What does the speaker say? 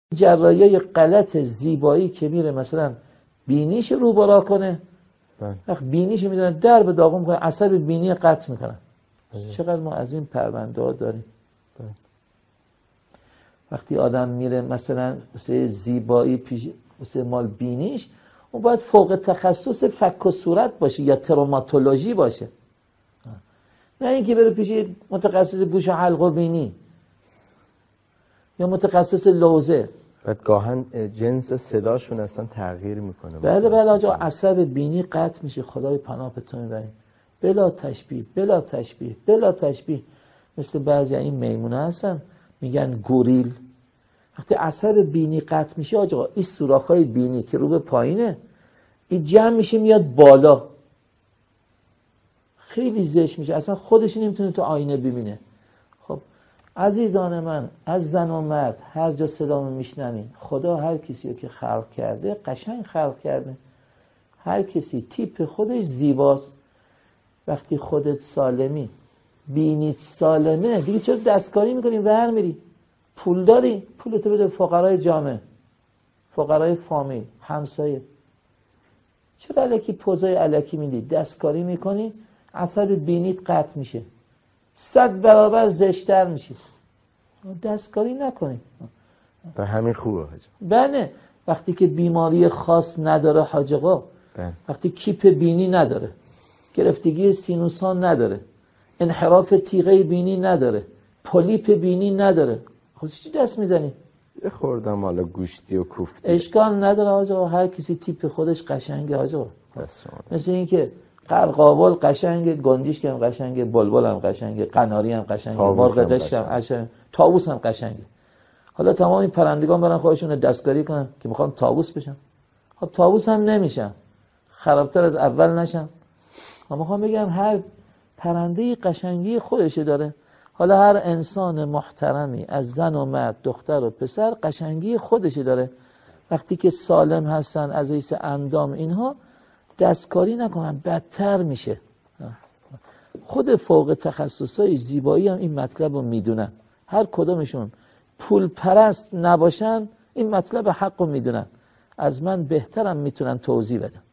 جراحی غلط زیبایی که میره مثلا بینیش رو برا کنه، وقت بینیش میزنه در به داغون کنه، عصب بینی قطع میکنن. چقدر ما از این پرونده ها داریم. وقتی آدم میره مثلا واسه زیبایی پیش واسه مال بینیش، اون باید فوق تخصص فک و صورت باشه یا تروماتولوژی باشه، نه اینکه بره پیش متخصص گوش و حلق و بینی یا متخصص لوزه. بعد گاهن جنس صداشون اصلا تغییر میکنه. بله آجا عصب بینی قطع میشه. خدای پناه به تو میبریم. بلا تشبیه بلا تشبیه بلا تشبیه. مثل بعضی این میمونه هستن میگن گوریل. وقتی عصب بینی قطع میشه آجا، این سوراخ‌های بینی که رو به پایینه این جمع میشه میاد بالا، خیلی زشت میشه، اصلا خودش نمیتونه تو آینه ببینه. خب عزیزان من، از زن و مرد هر جا صدامو میشنوین، خدا هر کسی رو که خلق کرده قشنگ خلق کرده. هر کسی تیپ خودش زیباست. وقتی خودت سالمی، بینیت سالمه، دیگه چرا دستکاری میکنی ور میری؟ پول داری؟ پولتو بده فقرای جامعه، فقرای فامیل، همسایه. چرا الکی پوزای الکی میدی؟ دستکاری میکنی، عصب بینیت قطع میشه، 100 برابر زشتر میشه. دستکاری نکنی. به همین خوبه حاج. بله. وقتی که بیماری خاص نداره حاج آقا، وقتی کیپ بینی نداره، گرفتگی سینوسان نداره، انحراف تیغه بینی نداره، پولیپ بینی نداره، خب چی دست میزنی؟ یه خوردم حالا گوشتی و کوفتی. اشکال نداره آقا، هر کسی تیپ خودش قشنگه آقا. مثل این که قرقاول قشنگه، گنجیش هم قشنگه، بلبل هم قشنگه، قناری هم قشنگه، مرغ قش هم قشنگه، طاووس هم قشنگه. حالا تمام این پرندگان برن خودشون دستکاری کنن که میخوان طاووس بشن. خب طاووس هم نمیشن، خرابتر از اول نشن. من میخوام بگم هر پرنده قشنگی خودشه داره. حالا هر انسان محترمی از زن و مرد، دختر و پسر قشنگی خودشه داره. وقتی که سالم هستن از حیث اندام اینها، دستکاری نکنن بدتر میشه. خود فوق تخصصای زیبایی هم این مطلب رو میدونن. هر کدومشون پول پرست نباشن این مطلب حق رو میدونن. از من بهترم میتونن توضیح بدن.